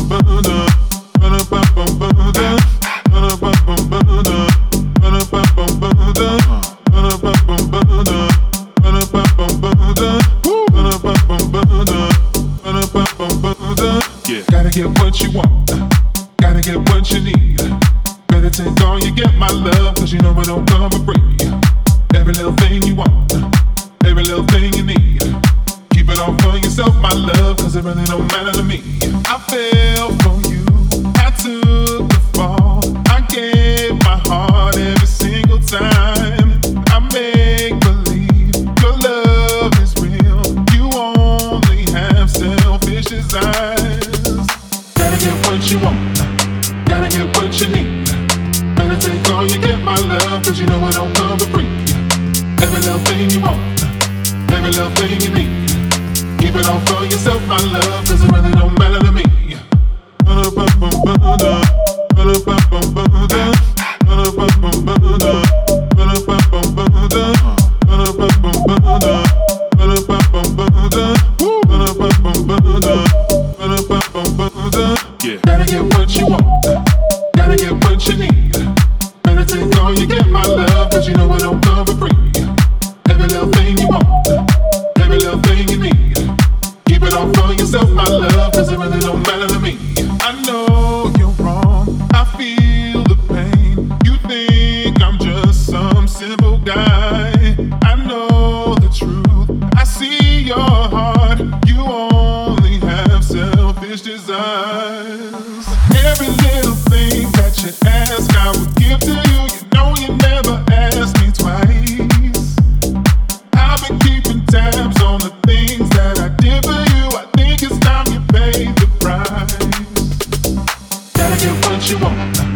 Gotta get what you want, gotta get what you need. Better take all you get, my love, cause you know it don't come for free. Every little thing you want, every little thing you need. Keep it all for yourself, my love, cause it really don't matter to me. I fell for you, I took the fall. I gave my heart every single time. I make believe your love is real. You only have selfish desires. Gotta get what you want, gotta get what you need. Better take all you get, my love, cause you know it don't come for free. Every little thing you want, every little thing you need. Keep it all for yourself, my love, cause it really don't matter to me. Gotta get what you want, gotta get what you need. Better take all you get, my love, cause you know it don't come for free. Every little thing you want, every little thing you need. Keep it all for yourself, my love, cause it really don't matter to me. I know you're wrong, I feel the pain. You think I'm just some simple guy. I know the truth, I see your heart. You only have selfish desires. Every little thing that you ask, I will give to you. You know you never asked me twice. I've been keeping tabs on the things that I did for you. I think it's time you pay the price. Gotta get what you want,